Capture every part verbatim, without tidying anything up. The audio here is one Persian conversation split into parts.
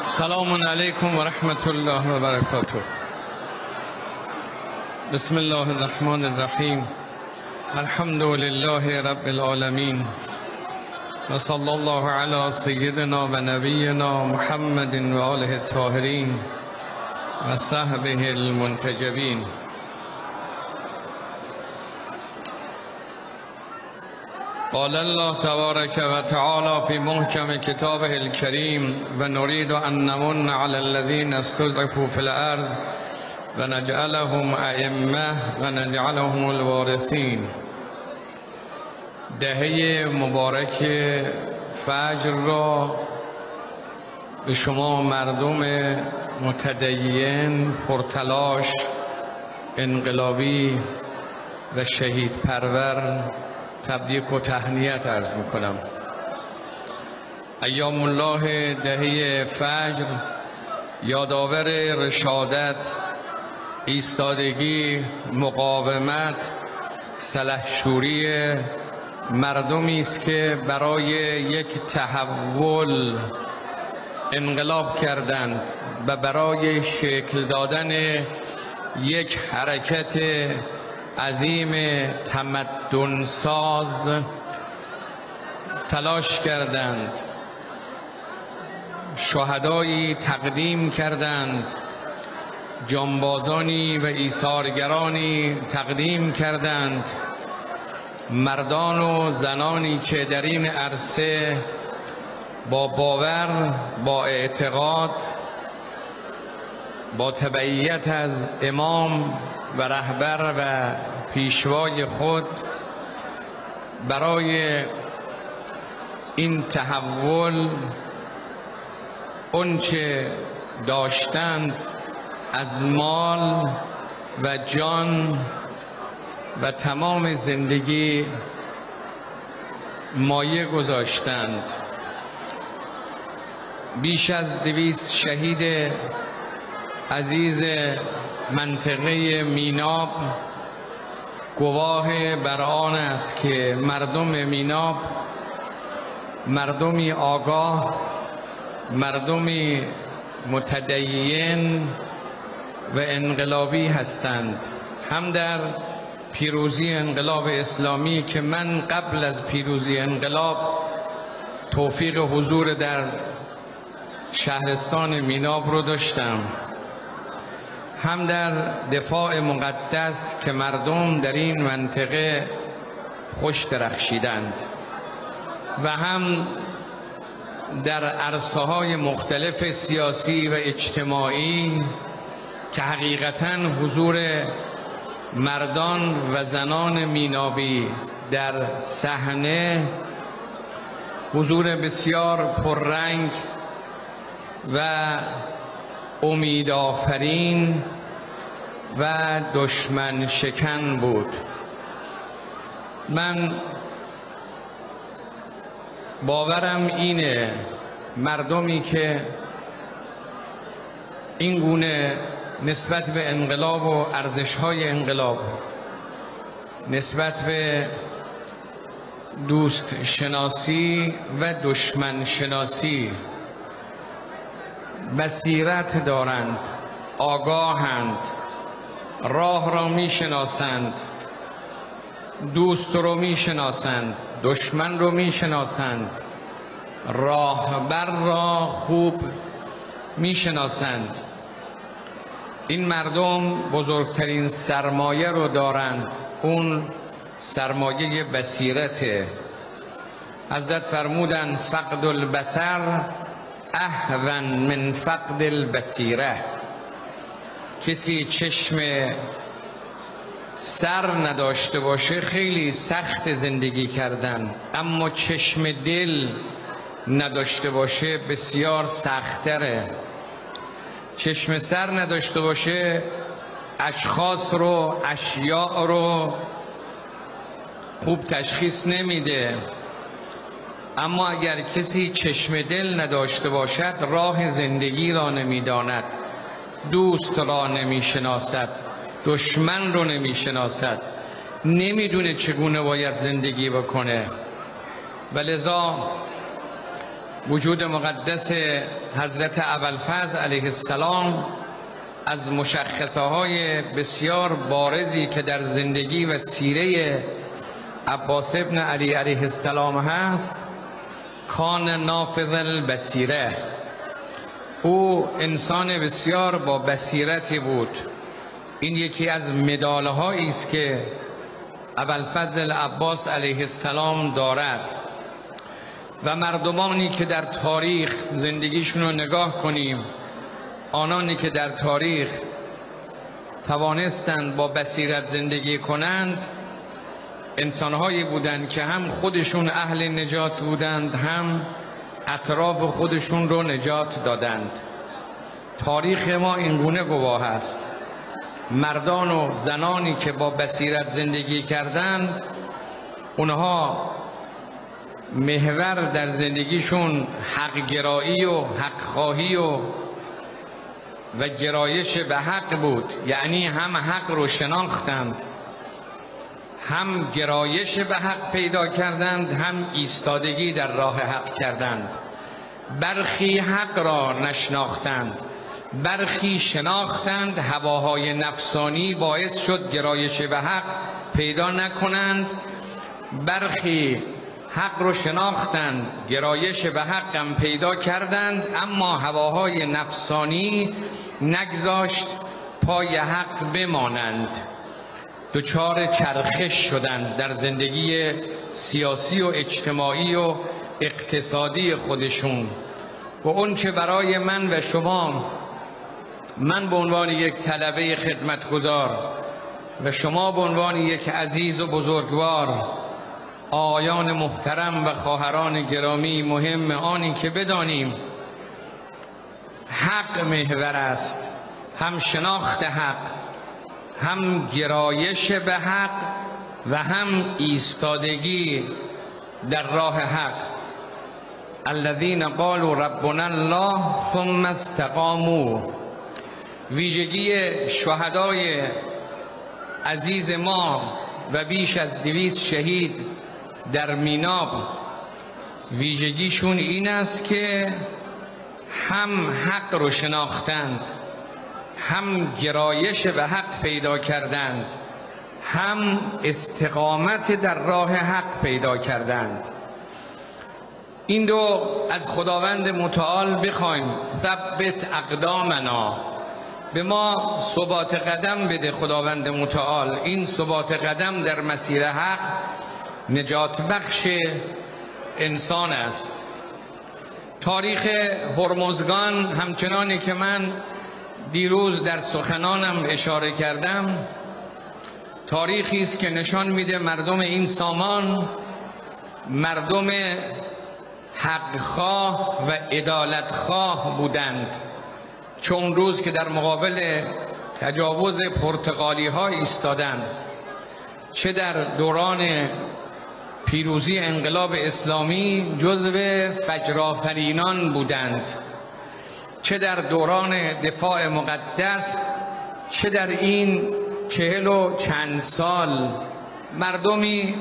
سلام علیکم و رحمت الله و برکاته. بسم الله الرحمن الرحیم. الحمد لله رب العالمین و صلی الله علی سیدنا و نبینا محمد و آله الطاهرین و صحبه المنتجبین. قال الله تبارک و تعالی فی محکم کتابه الکریم و نرید ان نمن علی الذین استضعفوا فی الارض و نجعلهم ائمه و نجعلهم الوارثین. دهه مبارک فجر را به شما مردم متدین، پرتلاش، انقلابی و شهید پرور تبریک و تهنیت عرض میکنم. ایام الله دهه فجر یادآور رشادت، ایستادگی، مقاومت، سلحشوری مردمی است که برای یک تحول انقلاب کردند و برای شکل دادن یک حرکت عظیم تمدن ساز تلاش کردند، شهدایی تقدیم کردند، جانبازانی و ایثارگرانی تقدیم کردند، مردان و زنانی که در این عرصه با باور، با اعتقاد، با تبعیت از امام و رهبر و پیشوای خود برای این تحول اونچه داشتند از مال و جان و تمام زندگی مایه گذاشتند. بیش از دویست شهید عزیز منطقه میناب گواه بر آن است که مردم میناب مردمی آگاه، مردمی متدین و انقلابی هستند. هم در پیروزی انقلاب اسلامی که من قبل از پیروزی انقلاب توفیق حضور در شهرستان میناب رو داشتم، هم در دفاع مقدس که مردم در این منطقه خوش درخشیدند و هم در عرصه های مختلف سیاسی و اجتماعی که حقیقتاً حضور مردان و زنان مینابی در صحنه حضور بسیار پررنگ و امیدآفرین و دشمن شکن بود. من باورم اینه مردمی که این گونه نسبت به انقلاب و ارزش‌های انقلاب، نسبت به دوست شناسی و دشمن شناسی بصیرت دارند، آگاهند، راه را میشناسند، دوست رو میشناسند، دشمن رو میشناسند، راهبر را خوب میشناسند. این مردم بزرگترین سرمایه رو دارند، اون سرمایه بصیرته. حضرت فرمودند فقد البصر اهون من فقد البصیره. کسی چشم سر نداشته باشه خیلی سخت زندگی کردن، اما چشم دل نداشته باشه بسیار سخت‌تره. چشم سر نداشته باشه اشخاص رو، اشیاء رو خوب تشخیص نمیده، اما اگر کسی چشم دل نداشته باشد راه زندگی را نمیداند، دوست را نمیشناسد، دشمن رو نمیشناسد، نمیدونه چگونه باید زندگی بکنه. و لذا وجود مقدس حضرت ابوالفضل علیه السلام از مشخصه های بسیار بارزی که در زندگی و سیره عباس ابن علی علیه السلام هست، کان نافذ البصیره، او انسان بسیار با بصیرتی بود. این یکی از مداله هایی است که ابوالفضل عباس علیه السلام دارد و مردمانی که در تاریخ زندگیشون رو نگاه کنیم، آنانی که در تاریخ توانستند با بصیرت زندگی کنند، انسانهایی بودند که هم خودشون اهل نجات بودند، هم اطراف خودشون رو نجات دادند. تاریخ ما اینگونه گواه است. مردان و زنانی که با بصیرت زندگی کردند، اونها محور در زندگیشون حق گرایی و حق خواهی و و گرایش به حق بود. یعنی هم حق رو شناختند، هم گرایش به حق پیدا کردند، هم ایستادگی در راه حق کردند. برخی حق را نشناختند، برخی شناختند، هواهای نفسانی باعث شد گرایش به حق پیدا نکنند. برخی حق رو شناختند، گرایش به حق هم پیدا کردند، اما هواهای نفسانی نگذاشت پای حق بمانند. دچار چرخش شدند در زندگی سیاسی و اجتماعی و اقتصادی خودشون. و اون چه برای من و شما، من به عنوان یک طلبه خدمتگزار و شما به عنوان یک عزیز و بزرگوار، آقایان محترم و خواهران گرامی، مهم آنی که بدانیم حق محور است، هم شناخت حق، هم گرایش به حق و هم ایستادگی در راه حق. الذین قالوا ربنا الله ثم استقاموا. ویژگی شهدای عزیز ما و بیش از دویست شهید در میناب، ویژگیشون این است که هم حق رو شناختند، هم گرایش به حق پیدا کردند، هم استقامت در راه حق پیدا کردند. این دو از خداوند متعال بخوایم ثبت اقدامنا، به ما ثبات قدم بده خداوند متعال. این ثبات قدم در مسیر حق نجات بخش انسان است. تاریخ هرمزگان، همچنانی که من دیروز در سخنانم اشاره کردم، تاریخی است که نشان میده مردم این سامان مردم حقخواه و عدالتخواه بودند. چون روز که در مقابل تجاوز پرتغالی ها ایستادند، چه در دوران پیروزی انقلاب اسلامی جزو فجرآفرینان بودند، چه در دوران دفاع مقدس، چه در این چهل و چند سال، مردمی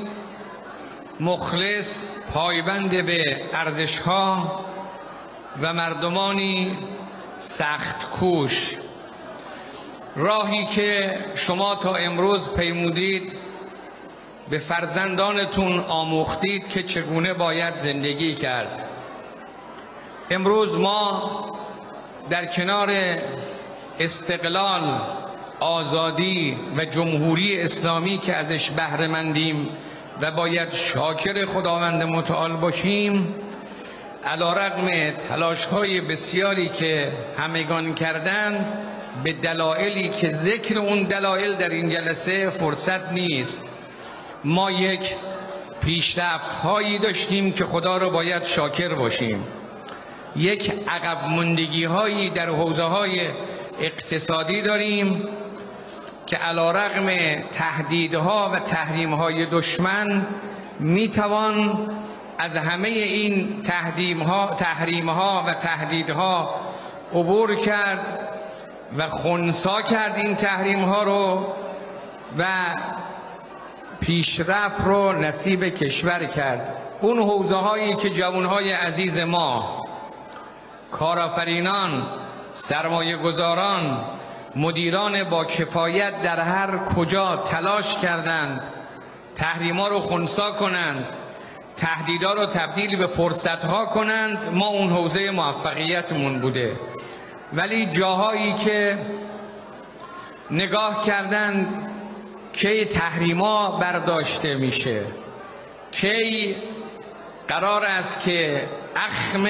مخلص پایبند به ارزش‌ها و مردمانی سخت کوش. راهی که شما تا امروز پیمودید، به فرزندانتون آموختید که چگونه باید زندگی کرد. امروز ما در کنار استقلال، آزادی و جمهوری اسلامی که ازش بهره مندیم و باید شاکر خداوند متعال باشیم، علیرغم تلاش‌های بسیاری که همگان کردند، به دلایلی که ذکر اون دلایل در این جلسه فرصت نیست، ما یک پیشرفت هایی داشتیم که خدا رو باید شاکر باشیم. یک عقب ماندگی هایی در حوزه های اقتصادی داریم که علیرغم تهدیدها و تحریم‌های دشمن میتوان از همه این تحریم‌ها تحریم‌ها و تهدیدها عبور کرد و خنثی کرد این تحریم‌ها رو و پیشرفت رو نصیب کشور کرد. اون حوزه هایی که جوانهای عزیز ما، کارآفرینان، سرمایه گذاران، مدیران با کفایت در هر کجا تلاش کردند تحریما رو خنثی کنند، تهدیدها رو تبدیل به فرصتها کنند، ما اون حوزه موفقیتمون بوده. ولی جاهایی که نگاه کردند کی تحریما برداشته میشه، کی قرار است که اخم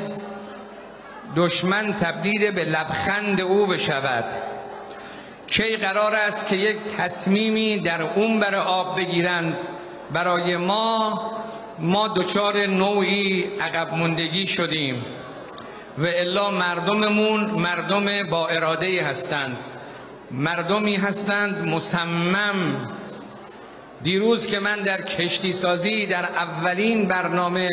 دشمن تبدیل به لبخند او بشود، کی قرار است که یک تصمیمی در اون بر آب بگیرند، برای ما ما دچار نوعی عقب موندگی شدیم و الا مردممون مردم با اراده هستند، مردمی هستند مصمم. دیروز که من در کشتی سازی در اولین برنامه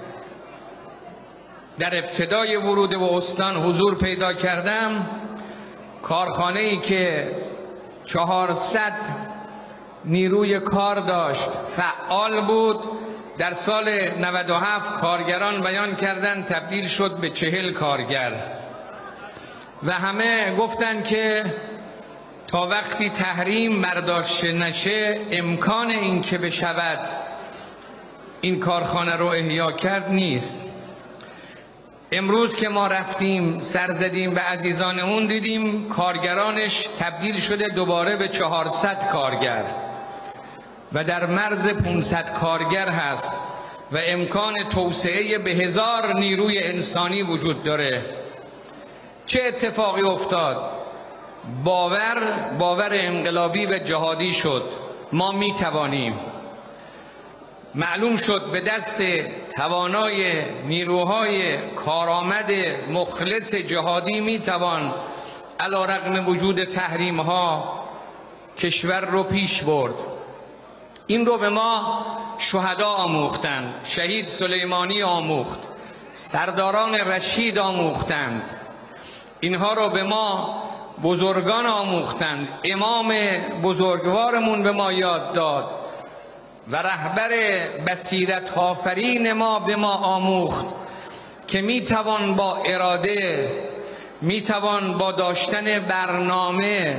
در ابتدای ورود به استان حضور پیدا کردم، کارخانه‌ای که چهارصد نیروی کار داشت، فعال بود، در سال نود و هفت کارگران بیان کردند تبدیل شد به چهل کارگر و همه گفتند که تا وقتی تحریم برداشته نشه امکان این که بشود این کارخانه رو احیا کرد نیست. امروز که ما رفتیم سر زدیم به عزیزانمون، دیدیم کارگرانش تبدیل شده دوباره به چهارصد کارگر و در مرز پانصد کارگر هست و امکان توسعه به هزار نیروی انسانی وجود داره. چه اتفاقی افتاد؟ باور باور انقلابی و جهادی شد. ما می توانیم. معلوم شد به دست توانای نیروهای کارآمد مخلص جهادی می توان علیرغم وجود تحریم ها کشور رو پیش برد. این رو به ما شهدا آموختند، شهید سلیمانی آموخت، سرداران رشید آموختند، اینها رو به ما بزرگان آموختند، امام بزرگوارمون به ما یاد داد و رهبر بصیرت آفرین ما به ما آموخت که میتوان با اراده، میتوان با داشتن برنامه،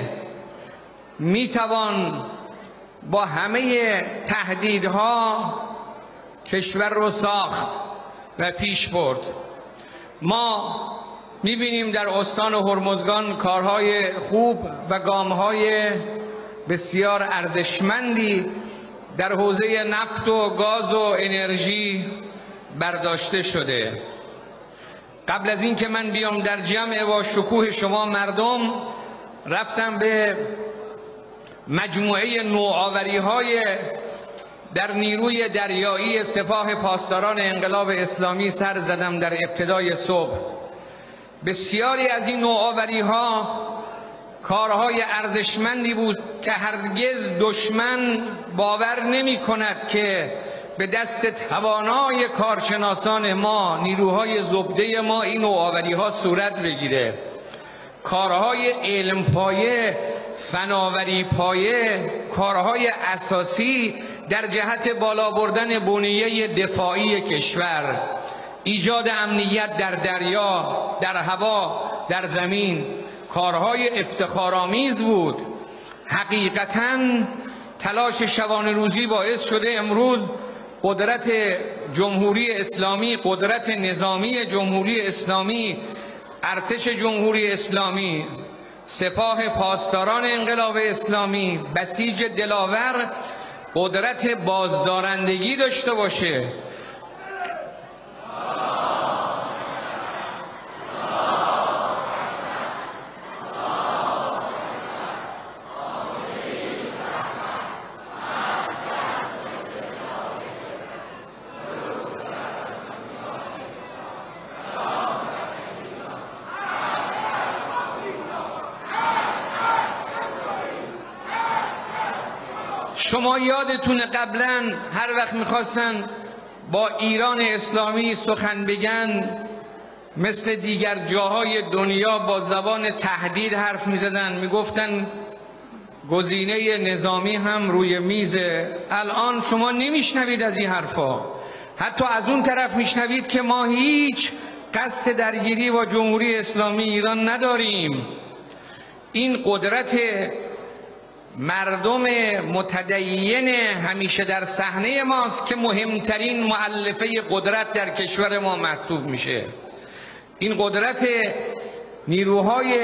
میتوان با همه تهدیدها کشور رو ساخت و پیش برد. ما میبینیم در استان هرمزگان کارهای خوب و گامهای بسیار ارزشمندی در حوزه نفت و گاز و انرژی برداشته شده. قبل از این که من بیام در جمع با شکوه شما مردم، رفتم به مجموعه نوآوری های در نیروی دریایی سپاه پاسداران انقلاب اسلامی سر زدم در ابتدای صبح. بسیاری از این نوآوری ها کارهای ارزشمندی بود که هرگز دشمن باور نمی کند که به دست توانای کارشناسان ما، نیروهای زبده ما این نوآوری ها صورت بگیره. کارهای علم پایه، فناوری پایه، کارهای اساسی در جهت بالا بردن بنیه دفاعی کشور، ایجاد امنیت در دریا، در هوا، در زمین، کارهای افتخارآمیز بود. حقیقتاً تلاش شبانه روزی باعث شده امروز قدرت جمهوری اسلامی، قدرت نظامی جمهوری اسلامی، ارتش جمهوری اسلامی، سپاه پاسداران انقلاب اسلامی، بسیج دلاور قدرت بازدارندگی داشته باشه. شما یادتونه قبلا هر وقت میخواستن با ایران اسلامی سخن بگن مثل دیگر جاهای دنیا با زبان تهدید حرف میزدن، میگفتن گزینه نظامی هم روی میزه. الان شما نمیشنوید از این حرفا. حتی از اون طرف میشنوید که ما هیچ قصد درگیری با جمهوری اسلامی ایران نداریم. این قدرت مردم متدین همیشه در صحنه ماست که مهمترین مؤلفه قدرت در کشور ما محسوب میشه. این قدرت نیروهای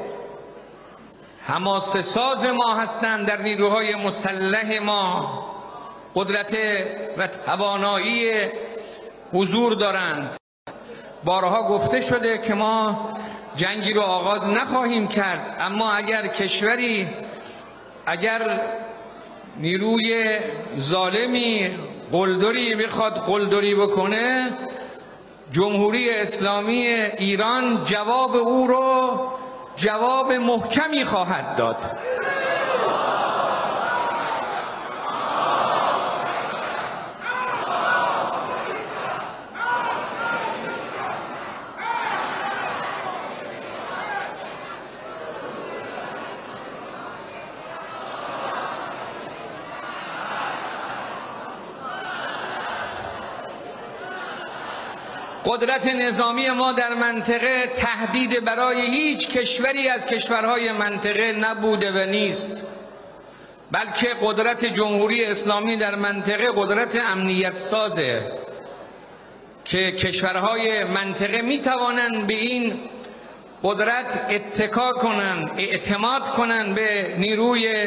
حماسه ساز ما هستند، در نیروهای مسلح ما قدرت و توانایی حضور دارند. بارها گفته شده که ما جنگی رو آغاز نخواهیم کرد، اما اگر کشوری، اگر نیروی ظالمی قلدری بخواد قلدری بکنه، جمهوری اسلامی ایران جواب او رو جواب محکمی خواهد داد. قدرت نظامی ما در منطقه تهدید برای هیچ کشوری از کشورهای منطقه نبوده و نیست، بلکه قدرت جمهوری اسلامی در منطقه قدرت امنیت سازه که کشورهای منطقه می توانند به این قدرت اتکا کنند، اعتماد کنند به نیروی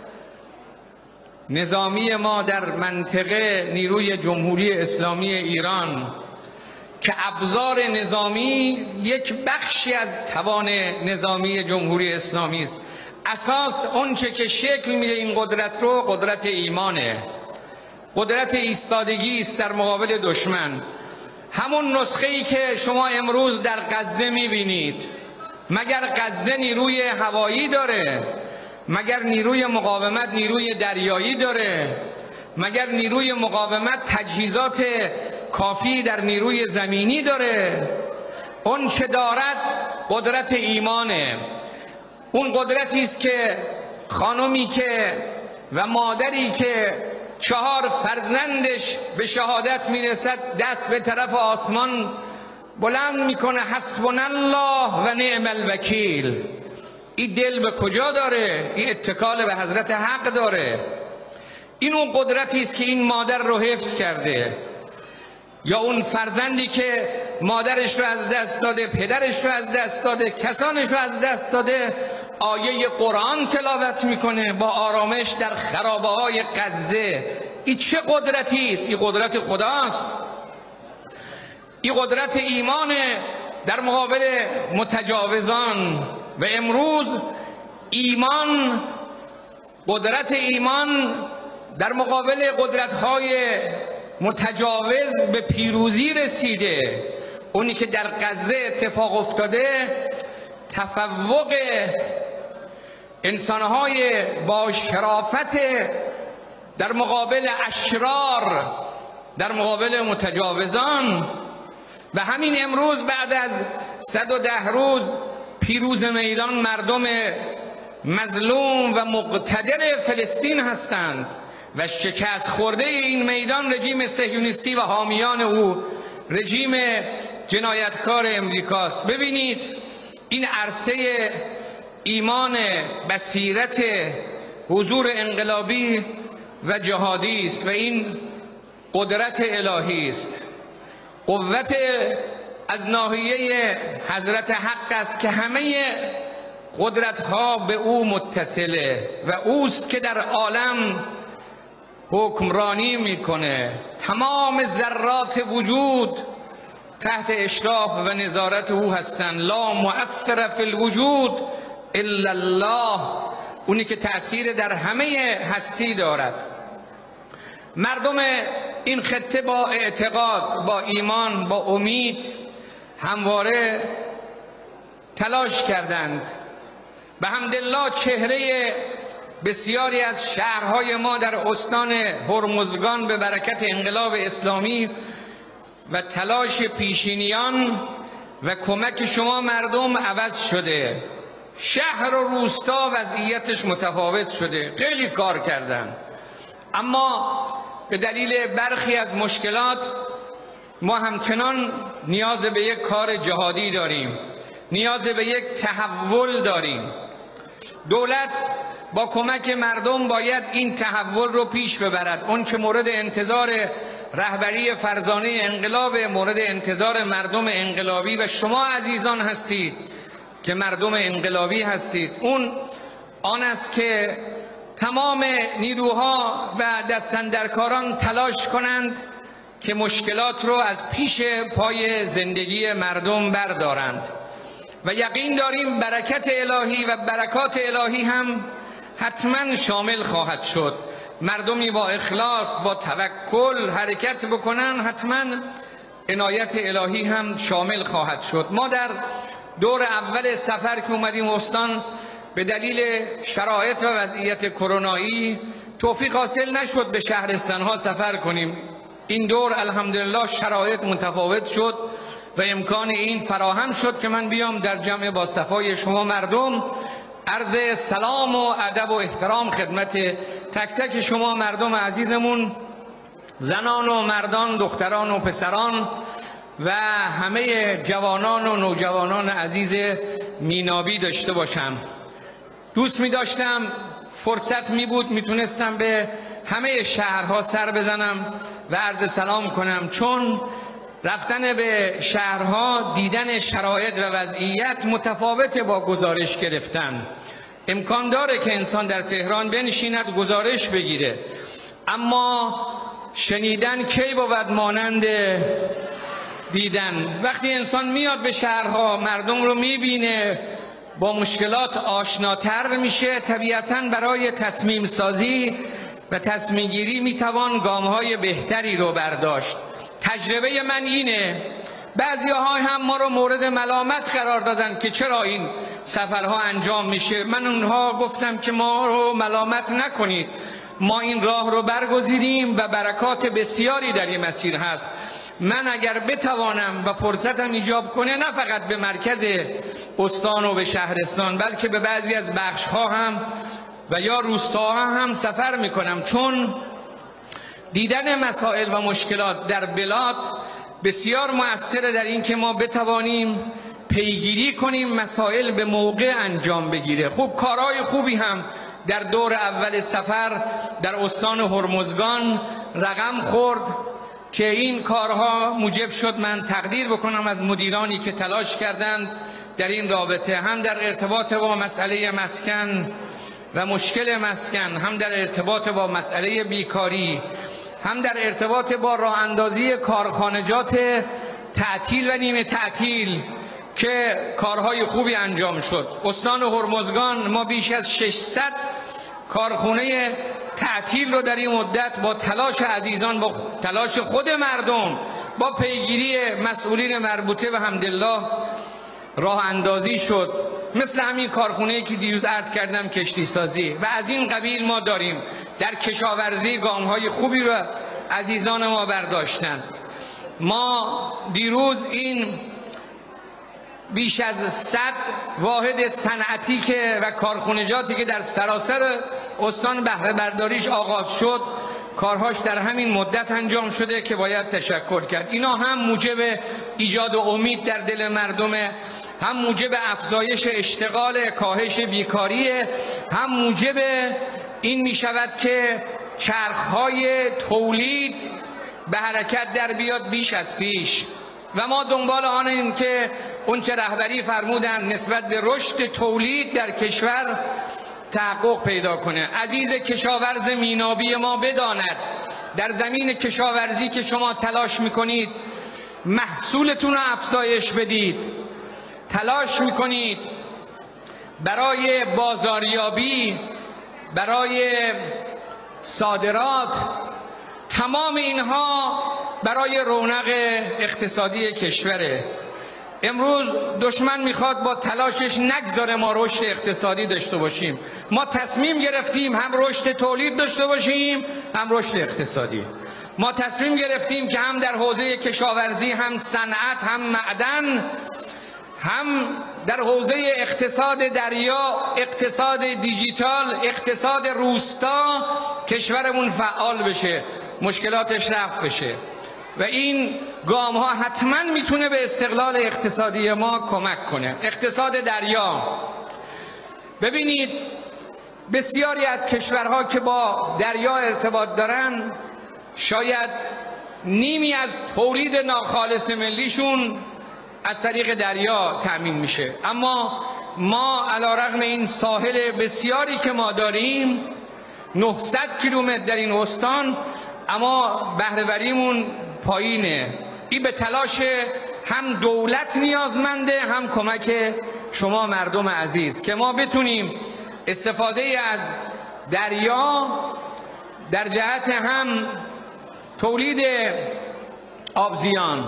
نظامی ما در منطقه، نیروی جمهوری اسلامی ایران که ابزار نظامی یک بخشی از توان نظامی جمهوری اسلامی است. اساس اونچه که شکل میده این قدرت رو قدرت ایمانه، قدرت ایستادگی است در مقابل دشمن. همون نسخه ای که شما امروز در غزه میبینید، مگر غزه نیروی هوایی داره؟ مگر نیروی مقاومت نیروی دریایی داره؟ مگر نیروی مقاومت تجهیزات کافی در نیروی زمینی داره؟ اون چه دارد قدرت ایمانه. اون قدرتی است که خانمی که و مادری که چهار فرزندش به شهادت میرسد دست به طرف آسمان بلند میکنه حسبنا الله و نعم الوکیل. این دل به کجا داره؟ این اتکال به حضرت حق داره. این اون قدرتی است که این مادر رو حفظ کرده، یا اون فرزندی که مادرش رو از دست داده، پدرش رو از دست داده، کسانش رو از دست داده، آیه قرآن تلاوت میکنه با آرامش در خرابه های غزه. این چه قدرتی است؟ این قدرت خداست. این قدرت ایمان در مقابل متجاوزان. و امروز ایمان، قدرت ایمان در مقابل قدرت‌های متجاوز به پیروزی رسیده. اونی که در غزه اتفاق افتاده تفوق انسان‌های با شرافت در مقابل اشرار، در مقابل متجاوزان. و همین امروز بعد از صد و ده روز پیروز میدان مردم مظلوم و مقتدر فلسطین هستند و شکست خورده این میدان رژیم صهیونیستی و حامیان او، رژیم جنایتکار امریکاست. ببینید این عرصه ایمان، بصیرت، حضور انقلابی و جهادی است و این قدرت الهی است. قوت از ناحیه حضرت حق است که همه قدرت‌ها به او متصله و اوست که در عالم حکمرانی میکنه. تمام ذرات وجود تحت اشراف و نظارت او هستند. لا مؤثر فی الوجود الا الله، اونی که تأثیر در همه هستی دارد. مردم این خطه با اعتقاد، با ایمان، با امید همواره تلاش کردند. به حمدالله چهره بسیاری از شهرهای ما در استان هرمزگان به برکت انقلاب اسلامی و تلاش پیشینیان و کمک شما مردم عوض شده. شهر و روستا وضعیتش متفاوت شده. خیلی کار کردن، اما به دلیل برخی از مشکلات ما همچنان نیاز به یک کار جهادی داریم، نیاز به یک تحول داریم. دولت با کمک مردم باید این تحول رو پیش ببرد. اون که مورد انتظار رهبری فرزانه انقلاب، مورد انتظار مردم انقلابی و شما عزیزان هستید که مردم انقلابی هستید، اون آن است که تمام نیروها و دستاندرکاران تلاش کنند که مشکلات رو از پیش پای زندگی مردم بردارند و یقین داریم برکت الهی و برکات الهی هم حتما شامل خواهد شد. مردمی با اخلاص، با توکل حرکت بکنن، حتما عنایت الهی هم شامل خواهد شد. ما در دور اول سفر که اومدیم استان به دلیل شرایط و وضعیت کرونایی توفیق حاصل نشد به شهرستانها سفر کنیم. این دور الحمدلله شرایط متفاوت شد و امکان این فراهم شد که من بیام در جمع با صفای شما مردم عرض سلام و ادب و احترام خدمت تک تک شما مردم عزیزمون، زنان و مردان، دختران و پسران و همه جوانان و نوجوانان عزیز مینابی داشته باشم. دوست می داشتم فرصت می بود می تونستم به همه شهرها سر بزنم و عرض سلام کنم، چون رفتن به شهرها دیدن شرایط و وضعیت متفاوت با گزارش گرفتن. امکان داره که انسان در تهران بنشیند گزارش بگیره، اما شنیدن کی بود مانند دیدن. وقتی انسان میاد به شهرها مردم رو میبینه، با مشکلات آشناتر میشه، طبیعتاً برای تصمیم سازی و تصمیم گیری میتوان گامهای بهتری رو برداشت. تجربه من اینه، بعضی ها هم ما رو مورد ملامت قرار دادن که چرا این سفرها انجام میشه. من اونها گفتم که ما رو ملامت نکنید، ما این راه رو برگزیدیم و برکات بسیاری در این مسیر هست. من اگر بتوانم و فرصتم ایجاب کنه نه فقط به مرکز استان و به شهرستان بلکه به بعضی از بخش ها هم و یا روستاها هم سفر میکنم، چون دیدن مسائل و مشکلات در بلاد بسیار مؤثره در این که ما بتوانیم پیگیری کنیم مسائل به موقع انجام بگیره. خوب کارهای خوبی هم در دور اول سفر در استان هرمزگان رقم خورد که این کارها موجب شد من تقدیر بکنم از مدیرانی که تلاش کردند در این رابطه، هم در ارتباط با مسئله مسکن و مشکل مسکن، هم در ارتباط با مسئله بیکاری، هم در ارتباط با راه اندازی کارخانجات تعطیل و نیمه تعطیل که کارهای خوبی انجام شد. استان هرمزگان ما بیش از ششصد کارخانه تعطیل رو در این مدت با تلاش عزیزان، با تلاش خود مردم، با پیگیری مسئولین مربوطه و حمدالله راه اندازی شد. مثل همین کارخانه‌ای که دیروز عرض کردم کشتی سازی و از این قبیل ما داریم. در کشاورزی گام‌های خوبی رو عزیزان ما برداشتن. ما دیروز این بیش از صد واحد صنعتی که و کارخانجاتی که در سراسر استان بهره برداریش آغاز شد، کارهاش در همین مدت انجام شده که باید تشکر کرد. اینا هم موجب ایجاد امید در دل مردمه، هم موجب افزایش اشتغال، کاهش بیکاری، هم موجب این می شود که چرخهای تولید به حرکت در بیاد بیش از پیش و ما دنبال آنیم که اون چه رهبری فرمودند نسبت به رشد تولید در کشور تحقق پیدا کنه. عزیز کشاورز مینابی ما بداند در زمین کشاورزی که شما تلاش میکنید محصولتون رو افزایش بدید، تلاش میکنید برای بازاریابی، برای صادرات، تمام اینها برای رونق اقتصادی کشوره. امروز دشمن میخواد با تلاشش نگذاره ما رشد اقتصادی داشته باشیم. ما تصمیم گرفتیم هم رشد تولید داشته باشیم هم رشد اقتصادی. ما تصمیم گرفتیم که هم در حوزه کشاورزی، هم صنعت، هم معدن، هم در حوزه اقتصاد دریا، اقتصاد دیجیتال، اقتصاد روستا کشورمون فعال بشه، مشکلاتش رفع بشه. و این گام ها حتما میتونه به استقلال اقتصادی ما کمک کنه. اقتصاد دریا، ببینید بسیاری از کشورها که با دریا ارتباط دارن شاید نیمی از تولید ناخالص ملیشون از طریق دریا تأمین میشه، اما ما علیرغم این ساحل بسیاری که ما داریم نهصد کیلومتر در این استان، اما بهره‌وریمون پایینه. این به تلاش هم دولت نیازمنده، هم کمک شما مردم عزیز که ما بتونیم استفاده از دریا در جهت هم تولید آبزیان،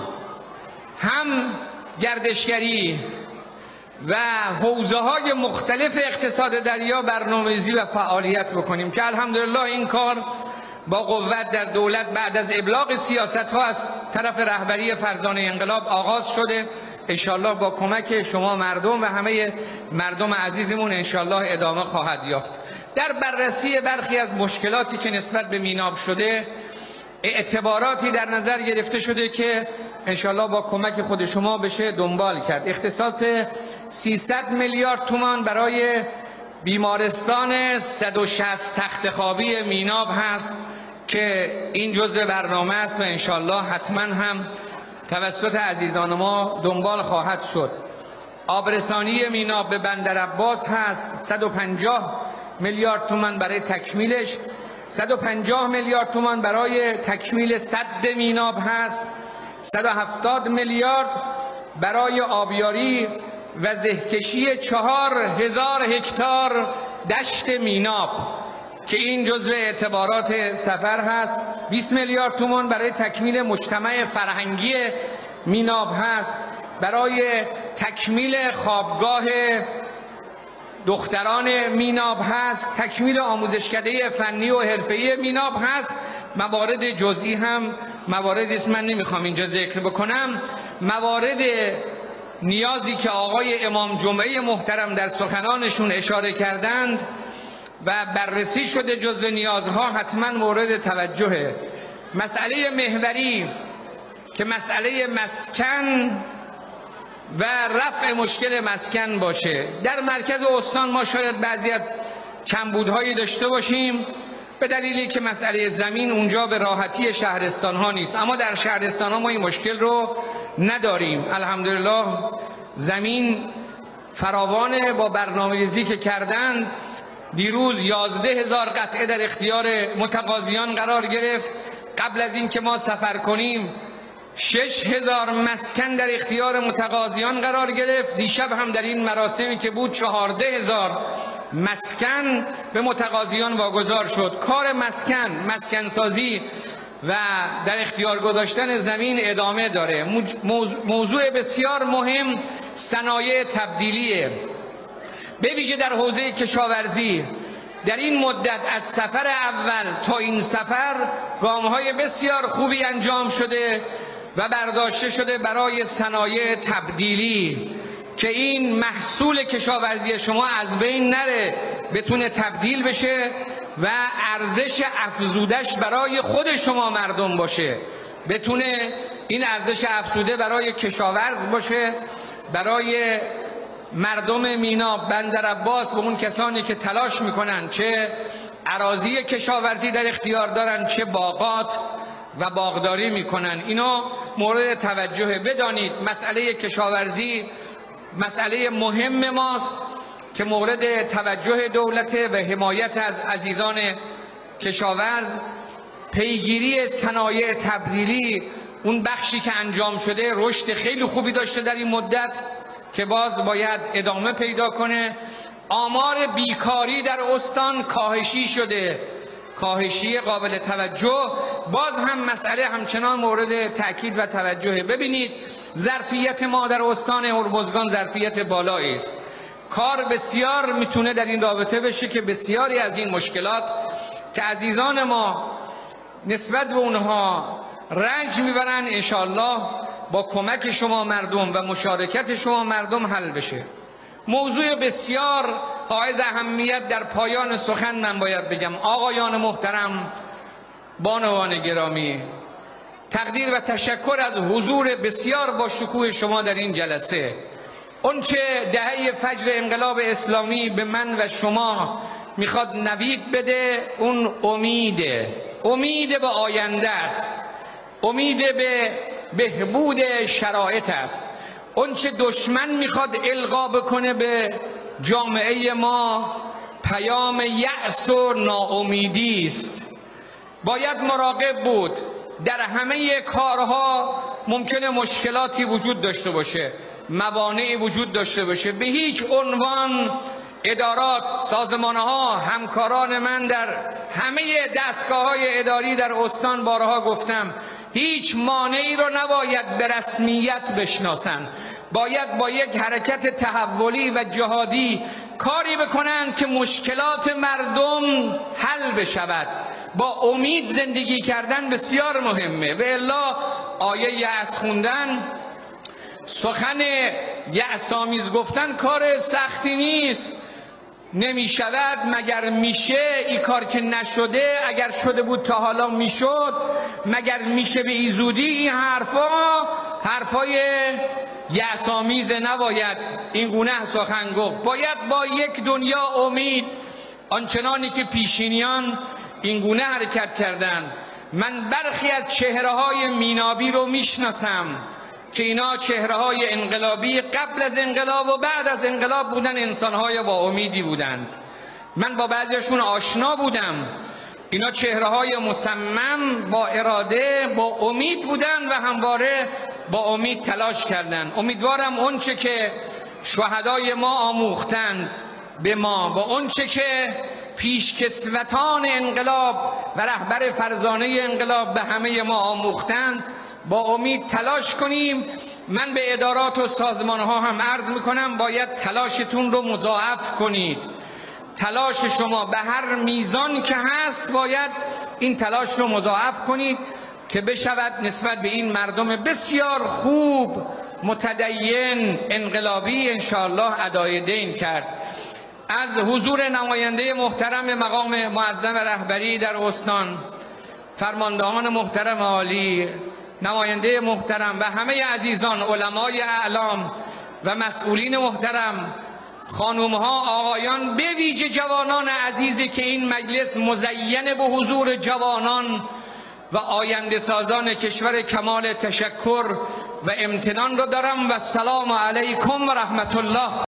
هم گردشگری و حوزه های مختلف اقتصاد دریا برنامه‌ریزی و فعالیت بکنیم که الحمدلله این کار با قوت در دولت بعد از ابلاغ سیاست ها از طرف رهبری فرزانه انقلاب آغاز شده. انشالله با کمک شما مردم و همه مردم عزیزمون انشالله ادامه خواهد یافت. در بررسی برخی از مشکلاتی که نسبت به میناب شده اعتباراتی در نظر گرفته شده که انشالله با کمک خود شما بشه دنبال کرد. اختصاص سیصد میلیارد تومان برای بیمارستان صد و شصت تخت خوابی میناب هست که این جزء برنامه است و انشالله حتما هم توسط عزیزان ما دنبال خواهد شد. آبرسانی میناب به بندر عباس هست، صد و پنجاه میلیارد تومان برای تکمیلش، صد و پنجاه میلیارد تومان برای تکمیل سد میناب هست، صد و هفتاد میلیارد برای آبیاری و زهکشی چهار هزار هکتار دشت میناب که این جزو اعتبارات سفر هست. بیست میلیارد تومان برای تکمیل مجتمع فرهنگی میناب هست، برای تکمیل خوابگاه دختران میناب هست، تکمیل آموزشکده فنی و حرفه‌ای میناب هست. موارد جزئی هم مواردی است من نمیخوام اینجا ذکر بکنم. موارد نیازی که آقای امام جمعه محترم در سخنانشون اشاره کردند و بررسی شده جزء نیازها حتما مورد توجهه. مسئله محوری که مسئله مسکن و رفع مشکل مسکن باشه. در مرکز استان ما شاید بعضی از کمبودهایی داشته باشیم به دلیلی که مسئله زمین اونجا به راحتی شهرستان ها نیست، اما در شهرستان ها ما این مشکل رو نداریم. الحمدلله زمین فراوانه با برنامه‌ریزی که کردن. دیروز یازده هزار قطعه در اختیار متقاضیان قرار گرفت. قبل از این که ما سفر کنیم شش هزار مسکن در اختیار متقاضیان قرار گرفت. دیشب هم در این مراسمی که بود چهارده هزار مسکن به متقاضیان واگذار شد. کار مسکن، مسکن سازی و در اختیار گذاشتن زمین ادامه داره. موضوع بسیار مهم صنایع تبدیلیه، به ویژه در حوزه کشاورزی. در این مدت از سفر اول تا این سفر گام‌های بسیار خوبی انجام شده و برداشته شده برای صنایع تبدیلی که این محصول کشاورزی شما از بین نره، بتونه تبدیل بشه و ارزش افزودش برای خود شما مردم باشه، بتونه این ارزش افزوده برای کشاورز باشه، برای مردم میناب، بندر عباس و اون کسانی که تلاش میکنن چه اراضی کشاورزی در اختیار دارن چه باغات و باغداری میکنن. اینا مورد توجه. بدانید مسئله کشاورزی مسئله مهم ماست که مورد توجه دولت و حمایت از عزیزان کشاورز. پیگیری صنایع تبدیلی اون بخشی که انجام شده رشد خیلی خوبی داشته در این مدت که باز باید ادامه پیدا کنه. آمار بیکاری در استان کاهشی شده، کاهشی قابل توجه. باز هم مسئله همچنان مورد تأکید و توجه. ببینید ظرفیت ما در استان هرمزگان ظرفیت بالایی است. کار بسیار میتونه در این رابطه بشه که بسیاری از این مشکلات که عزیزان ما نسبت به اونها رنج میبرن انشالله با کمک شما مردم و مشارکت شما مردم حل بشه. موضوع بسیار حائز اهمیت در پایان سخن من باید بگم. آقایان محترم، بانوان گرامی، تقدیر و تشکر از حضور بسیار با شکوه شما در این جلسه. اون چه دهه فجر انقلاب اسلامی به من و شما میخواد نوید بده، اون امیده، امید به آینده است، امید به بهبود شرایط است. اون چه دشمن میخواد القا بکنه به جامعه ما پیام یأس و ناامیدی است. باید مراقب بود. در همه کارها ممکنه مشکلاتی وجود داشته باشه، موانعی وجود داشته باشه. به هیچ عنوان ادارات، سازمانها، همکاران من در همه دستگاه‌های اداری در استان بارها گفتم، هیچ مانعی رو نباید به رسمیت بشناسن. باید با یک حرکت تحولی و جهادی کاری بکنن که مشکلات مردم حل بشود. با امید زندگی کردن بسیار مهمه. و الا آیه یأس خوندن، سخن یأس‌آمیز گفتن کار سختی نیست. نمی شود مگر میشه، این کار که نشده اگر شده بود تا حالا میشد، مگر میشه به این زودی. این حرفا حرفای یأس‌آمیز، نباید این گونه سخن گفت. باید با یک دنیا امید، آنچنانی که پیشینیان این گونه حرکت کردند. من برخی از چهره های مینابی رو میشناسم که اینا چهره های انقلابی قبل از انقلاب و بعد از انقلاب بودن، انسان های با امیدی بودند. من با بعضیشون آشنا بودم. اینا چهره های مصمم، با اراده، با امید بودن و همواره با امید تلاش کردند. امیدوارم اونچه که شهدای ما آموختند به ما، با اونچه که پیشکسوتان انقلاب و رهبر فرزانه انقلاب به همه ما آموختند، با امید تلاش کنیم. من به ادارات و سازمان ها هم عرض میکنم باید تلاشتون رو مضاعف کنید. تلاش شما به هر میزان که هست باید این تلاش رو مضاعف کنید که بشود نسبت به این مردم بسیار خوب، متدین، انقلابی انشاءالله ادای دین کرد. از حضور نماینده محترم مقام معظم رهبری در استان، فرماندهان محترم عالی، نماینده محترم و همه عزیزان، علمای اعلام و مسئولین محترم، خانومها، آقایان، به ویژه جوانان عزیزی که این مجلس مزین به حضور جوانان و آینده سازان کشور کمال تشکر و امتنان را دارم. و السلام علیکم و رحمت الله.